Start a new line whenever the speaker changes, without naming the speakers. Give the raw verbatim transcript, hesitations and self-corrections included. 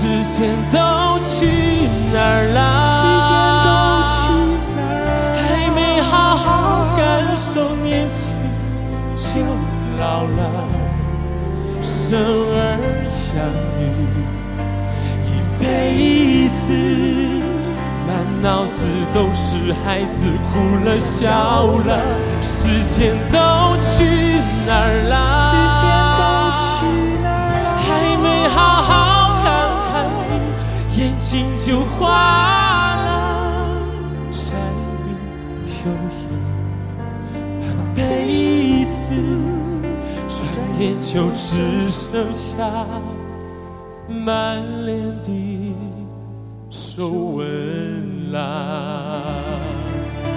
时间都去哪儿了？
时间都去哪儿了？
还没好好感受年轻就老了。生儿养女一辈子，满脑子都是孩子哭了笑了。时间都去哪儿了？
时间都去哪儿了？
还没好好看看你，眼睛就花了。柴米油盐半辈子，转眼就只剩下满脸的皱纹啦。